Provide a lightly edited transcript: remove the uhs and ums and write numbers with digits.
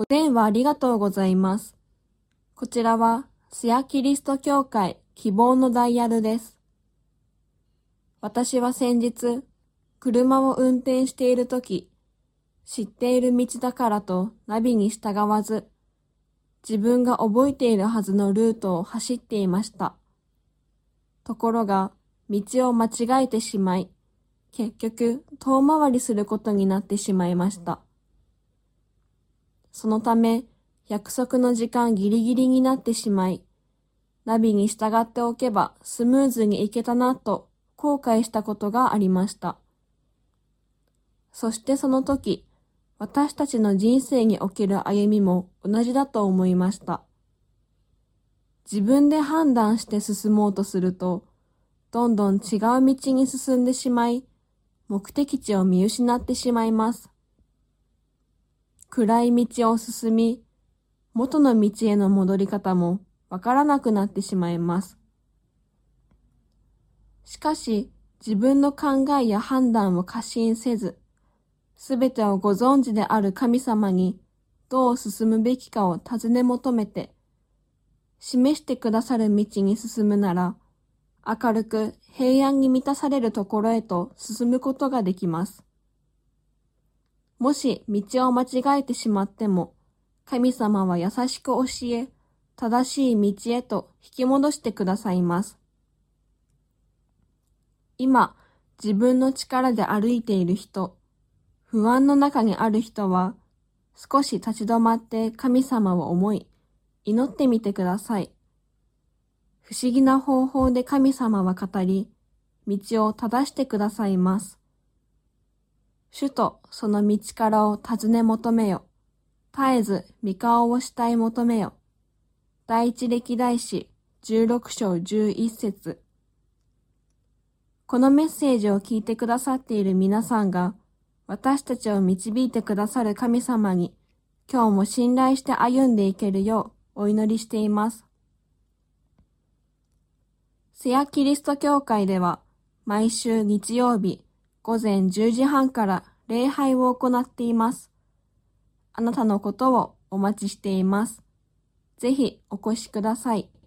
お電話ありがとうございます。こちらは、スヤキリスト教会希望のダイヤルです。私は先日、車を運転しているとき、知っている道だからとナビに従わず、自分が覚えているはずのルートを走っていました。ところが、道を間違えてしまい、結局遠回りすることになってしまいました。そのため、約束の時間ギリギリになってしまい、ナビに従っておけばスムーズに行けたなと後悔したことがありました。そしてその時、私たちの人生における歩みも同じだと思いました。自分で判断して進もうとすると、どんどん違う道に進んでしまい、目的地を見失ってしまいます。暗い道を進み、元の道への戻り方もわからなくなってしまいます。しかし、自分の考えや判断を過信せず、すべてをご存知である神様にどう進むべきかを尋ね求めて、示してくださる道に進むなら、明るく平安に満たされるところへと進むことができます。もし道を間違えてしまっても、神様は優しく教え、正しい道へと引き戻してくださいます。今、自分の力で歩いている人、不安の中にある人は、少し立ち止まって神様を思い、祈ってみてください。不思議な方法で神様は語り、道を正してくださいます。主とその道からを尋ね求めよ。絶えず御顔を慕い求めよ。第一歴代史16章11節。このメッセージを聞いてくださっている皆さんが、私たちを導いてくださる神様に、今日も信頼して歩んでいけるようお祈りしています。スヤキリスト教会では、毎週日曜日午前10時半から礼拝を行っています。あなたのことをお待ちしています。ぜひお越しください。